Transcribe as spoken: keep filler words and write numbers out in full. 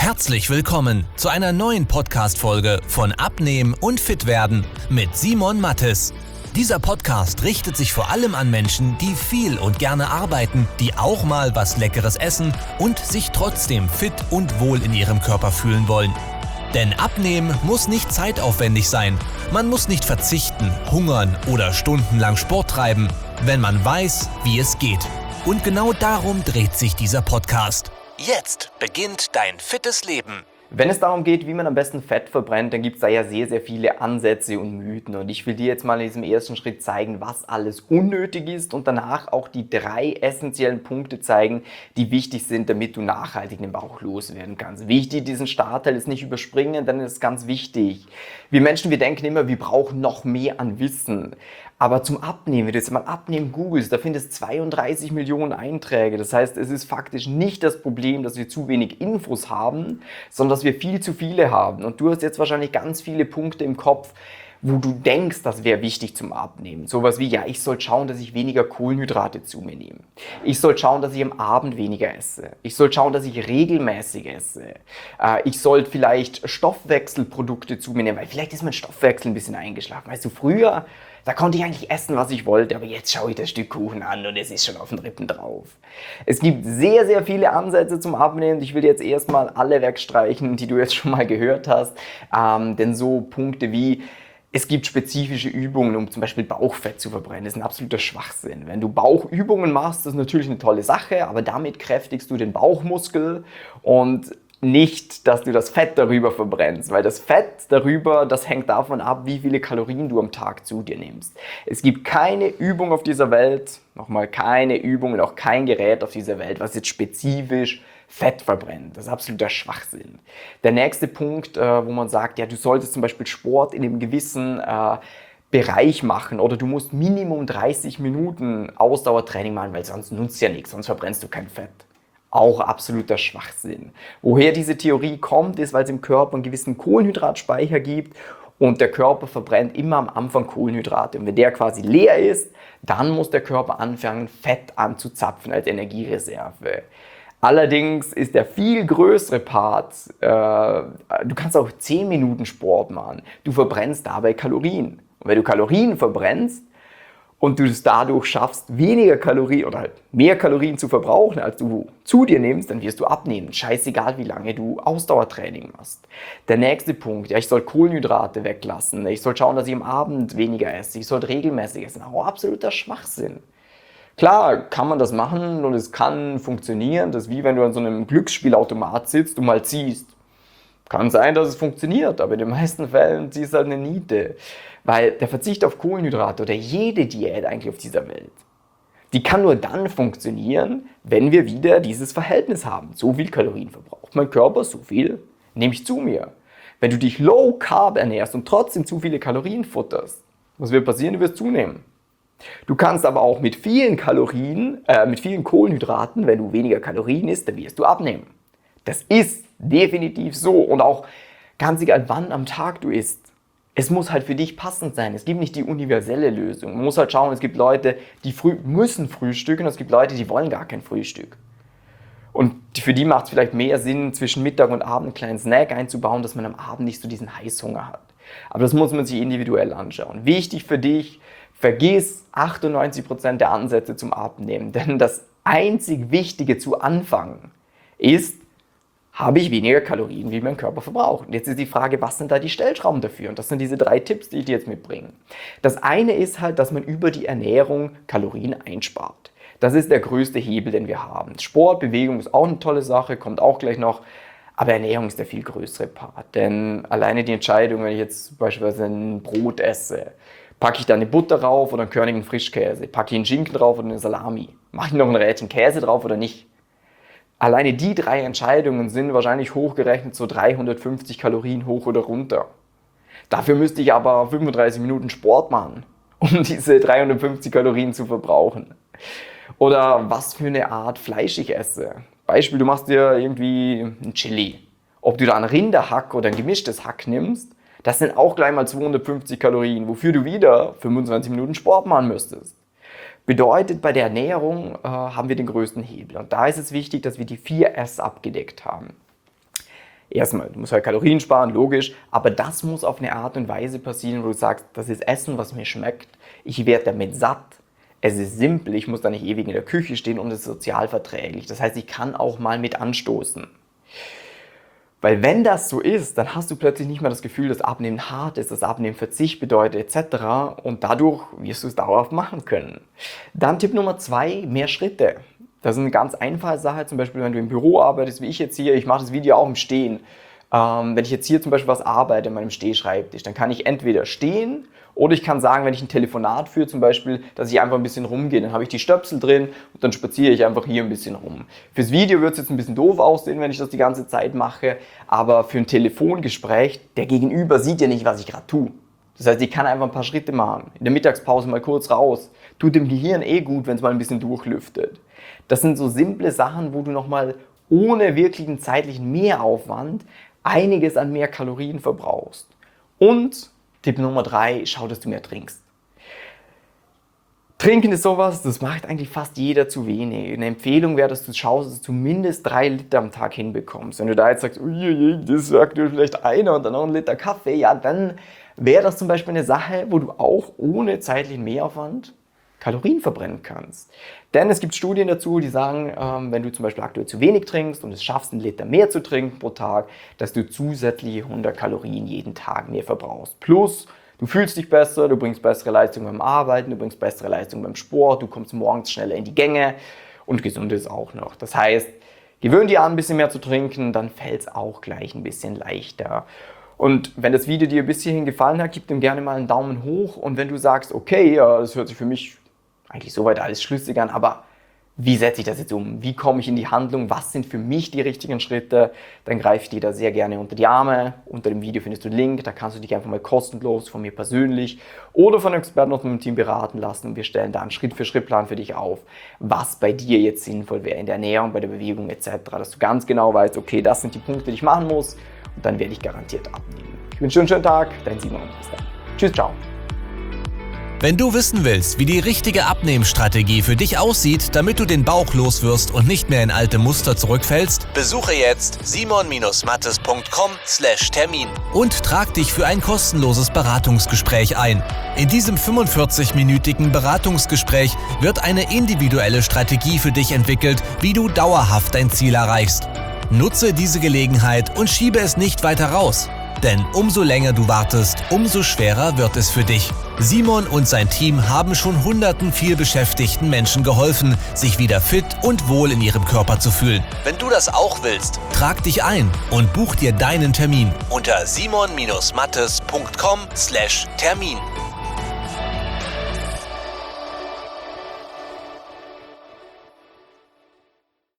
Herzlich willkommen zu einer neuen Podcast-Folge von Abnehmen und Fitwerden mit Simon Mattes. Dieser Podcast richtet sich vor allem an Menschen, die viel und gerne arbeiten, die auch mal was Leckeres essen und sich trotzdem fit und wohl in ihrem Körper fühlen wollen. Denn Abnehmen muss nicht zeitaufwendig sein. Man muss nicht verzichten, hungern oder stundenlang Sport treiben, wenn man weiß, wie es geht. Und genau darum dreht sich dieser Podcast. Jetzt beginnt dein fittes Leben. Wenn es darum geht, wie man am besten Fett verbrennt, dann gibt es da ja sehr, sehr viele Ansätze und Mythen. Und ich will dir jetzt mal in diesem ersten Schritt zeigen, was alles unnötig ist und danach auch die drei essentiellen Punkte zeigen, die wichtig sind, damit du nachhaltig den Bauch loswerden kannst. Wichtig, diesen Startteil ist nicht überspringen, denn es ist ganz wichtig. Wir Menschen, wir denken immer, wir brauchen noch mehr an Wissen. Aber zum Abnehmen, wenn du jetzt mal Abnehmen googelst, da findest du zweiunddreißig Millionen Einträge. Das heißt, es ist faktisch nicht das Problem, dass wir zu wenig Infos haben, sondern dass wir viel zu viele haben. Und du hast jetzt wahrscheinlich ganz viele Punkte im Kopf, wo du denkst, das wäre wichtig zum Abnehmen. Sowas wie, ja, ich soll schauen, dass ich weniger Kohlenhydrate zu mir nehme. Ich soll schauen, dass ich am Abend weniger esse. Ich soll schauen, dass ich regelmäßig esse. Äh, ich soll vielleicht Stoffwechselprodukte zu mir nehmen, weil vielleicht ist mein Stoffwechsel ein bisschen eingeschlafen. Weißt du, früher, da konnte ich eigentlich essen, was ich wollte, aber jetzt schaue ich das Stück Kuchen an und es ist schon auf den Rippen drauf. Es gibt sehr, sehr viele Ansätze zum Abnehmen. Ich will jetzt erstmal alle wegstreichen, die du jetzt schon mal gehört hast. Ähm, denn so Punkte wie, es gibt spezifische Übungen, um zum Beispiel Bauchfett zu verbrennen. Das ist ein absoluter Schwachsinn. Wenn du Bauchübungen machst, das ist natürlich eine tolle Sache, aber damit kräftigst du den Bauchmuskel und nicht, dass du das Fett darüber verbrennst, weil das Fett darüber, das hängt davon ab, wie viele Kalorien du am Tag zu dir nimmst. Es gibt keine Übung auf dieser Welt, nochmal keine Übung und auch kein Gerät auf dieser Welt, was jetzt spezifisch Fett verbrennt. Das ist absoluter Schwachsinn. Der nächste Punkt, äh, wo man sagt, ja, du solltest zum Beispiel Sport in einem gewissen äh, Bereich machen oder du musst Minimum dreißig Minuten Ausdauertraining machen, weil sonst nutzt ja nichts, sonst verbrennst du kein Fett. Auch absoluter Schwachsinn. Woher diese Theorie kommt, ist, weil es im Körper einen gewissen Kohlenhydratspeicher gibt und der Körper verbrennt immer am Anfang Kohlenhydrate. Und wenn der quasi leer ist, dann muss der Körper anfangen, Fett anzuzapfen als Energiereserve. Allerdings ist der viel größere Part, äh, du kannst auch zehn Minuten Sport machen, du verbrennst dabei Kalorien. Und wenn du Kalorien verbrennst, und du es dadurch schaffst, weniger Kalorien oder halt mehr Kalorien zu verbrauchen, als du zu dir nimmst, dann wirst du abnehmen. Scheißegal, wie lange du Ausdauertraining machst. Der nächste Punkt, ja, ich soll Kohlenhydrate weglassen. Ich soll schauen, dass ich am Abend weniger esse. Ich soll regelmäßig essen. Auch absoluter Schwachsinn. Klar kann man das machen und es kann funktionieren. Das ist wie wenn du an so einem Glücksspielautomat sitzt und mal ziehst. Kann sein, dass es funktioniert, aber in den meisten Fällen ziehst du halt eine Niete. Weil der Verzicht auf Kohlenhydrate oder jede Diät eigentlich auf dieser Welt, die kann nur dann funktionieren, wenn wir wieder dieses Verhältnis haben. So viel Kalorien verbraucht mein Körper, so viel nehme ich zu mir. Wenn du dich low carb ernährst und trotzdem zu viele Kalorien futterst, was wird passieren? Du wirst zunehmen. Du kannst aber auch mit vielen Kalorien, äh, mit vielen Kohlenhydraten, wenn du weniger Kalorien isst, dann wirst du abnehmen. Das ist definitiv so und auch ganz egal, wann am Tag du isst. Es muss halt für dich passend sein. Es gibt nicht die universelle Lösung. Man muss halt schauen, es gibt Leute, die früh, müssen frühstücken und es gibt Leute, die wollen gar kein Frühstück. Und für die macht es vielleicht mehr Sinn, zwischen Mittag und Abend einen kleinen Snack einzubauen, dass man am Abend nicht so diesen Heißhunger hat. Aber das muss man sich individuell anschauen. Wichtig für dich, vergiss achtundneunzig Prozent der Ansätze zum Abnehmen. Denn das einzig Wichtige zu Anfang ist, habe ich weniger Kalorien, wie mein Körper verbraucht. Und jetzt ist die Frage, was sind da die Stellschrauben dafür? Und das sind diese drei Tipps, die ich dir jetzt mitbringe. Das eine ist halt, dass man über die Ernährung Kalorien einspart. Das ist der größte Hebel, den wir haben. Sport, Bewegung ist auch eine tolle Sache, kommt auch gleich noch. Aber Ernährung ist der viel größere Part. Denn alleine die Entscheidung, wenn ich jetzt beispielsweise ein Brot esse, packe ich da eine Butter drauf oder einen körnigen Frischkäse? Packe ich einen Schinken drauf oder eine Salami? Mache ich noch ein Rädchen Käse drauf oder nicht? Alleine die drei Entscheidungen sind wahrscheinlich hochgerechnet so dreihundertfünfzig Kalorien hoch oder runter. Dafür müsste ich aber fünfunddreißig Minuten Sport machen, um diese dreihundertfünfzig Kalorien zu verbrauchen. Oder was für eine Art Fleisch ich esse. Beispiel, du machst dir irgendwie ein Chili. Ob du da ein Rinderhack oder ein gemischtes Hack nimmst, das sind auch gleich mal zweihundertfünfzig Kalorien, wofür du wieder fünfundzwanzig Minuten Sport machen müsstest. Bedeutet, bei der Ernährung äh, haben wir den größten Hebel. Und da ist es wichtig, dass wir die vier S abgedeckt haben. erstmal, du musst halt Kalorien sparen, logisch, aber das muss auf eine Art und Weise passieren, wo du sagst, das ist Essen, was mir schmeckt, ich werde damit satt, es ist simpel, ich muss da nicht ewig in der Küche stehen und es ist sozial verträglich. Das heißt, ich kann auch mal mit anstoßen. Weil wenn das so ist, dann hast du plötzlich nicht mehr das Gefühl, dass Abnehmen hart ist, dass Abnehmen Verzicht bedeutet et cetera. Und dadurch wirst du es dauerhaft machen können. Dann Tipp Nummer zwei, mehr Schritte. Das ist eine ganz einfache Sache, zum Beispiel wenn du im Büro arbeitest, wie ich jetzt hier, ich mache das Video auch im Stehen. Ähm, wenn ich jetzt hier zum Beispiel was arbeite an meinem Stehschreibtisch, dann kann ich entweder stehen oder ich kann sagen, wenn ich ein Telefonat führe zum Beispiel, dass ich einfach ein bisschen rumgehe. Dann habe ich die Stöpsel drin und dann spaziere ich einfach hier ein bisschen rum. Fürs Video wird es jetzt ein bisschen doof aussehen, wenn ich das die ganze Zeit mache, aber für ein Telefongespräch, der Gegenüber sieht ja nicht, was ich gerade tue. Das heißt, ich kann einfach ein paar Schritte machen, in der Mittagspause mal kurz raus. Tut dem Gehirn eh gut, wenn es mal ein bisschen durchlüftet. Das sind so simple Sachen, wo du nochmal ohne wirklichen zeitlichen Mehraufwand einiges an mehr Kalorien verbrauchst. Und Tipp Nummer drei, schau, dass du mehr trinkst. Trinken ist sowas, das macht eigentlich fast jeder zu wenig. Eine Empfehlung wäre, dass du schaust, dass du zumindest drei Liter am Tag hinbekommst. Wenn du da jetzt sagst, uiuiui, das sagt dir vielleicht einer und dann noch ein Liter Kaffee, ja, dann wäre das zum Beispiel eine Sache, wo du auch ohne zeitlichen Mehraufwand Kalorien verbrennen kannst. Denn es gibt Studien dazu, die sagen, ähm, wenn du zum Beispiel aktuell zu wenig trinkst und es schaffst, einen Liter mehr zu trinken pro Tag, dass du zusätzliche hundert Kalorien jeden Tag mehr verbrauchst. Plus, du fühlst dich besser, du bringst bessere Leistung beim Arbeiten, du bringst bessere Leistung beim Sport, du kommst morgens schneller in die Gänge und gesund ist auch noch. Das heißt, gewöhn dir an, ein bisschen mehr zu trinken, dann fällt es auch gleich ein bisschen leichter. Und wenn das Video dir bis hierhin gefallen hat, gib dem gerne mal einen Daumen hoch. Und wenn du sagst, okay, ja, das hört sich für mich eigentlich soweit alles schlüssig an, aber wie setze ich das jetzt um? Wie komme ich in die Handlung? Was sind für mich die richtigen Schritte? Dann greife ich dir da sehr gerne unter die Arme. Unter dem Video findest du einen Link, da kannst du dich einfach mal kostenlos von mir persönlich oder von einem Experten aus meinem Team beraten lassen und wir stellen da einen Schritt-für-Schritt-Plan für dich auf, was bei dir jetzt sinnvoll wäre in der Ernährung, bei der Bewegung et cetera. Dass du ganz genau weißt, okay, das sind die Punkte, die ich machen muss und dann werde ich garantiert abnehmen. Ich wünsche dir einen schönen Tag, dein Simon. Bis dann. Tschüss, ciao. Wenn du wissen willst, wie die richtige Abnehmstrategie für dich aussieht, damit du den Bauch loswirst und nicht mehr in alte Muster zurückfällst, besuche jetzt simon mattes punkt com slash Termin und trag dich für ein kostenloses Beratungsgespräch ein. In diesem fünfundvierzig-minütigen Beratungsgespräch wird eine individuelle Strategie für dich entwickelt, wie du dauerhaft dein Ziel erreichst. Nutze diese Gelegenheit und schiebe es nicht weiter raus. Denn umso länger du wartest, umso schwerer wird es für dich. Simon und sein Team haben schon hunderten vielbeschäftigten Menschen geholfen, sich wieder fit und wohl in ihrem Körper zu fühlen. Wenn du das auch willst, trag dich ein und buch dir deinen Termin unter simon mattes punkt com slash Termin.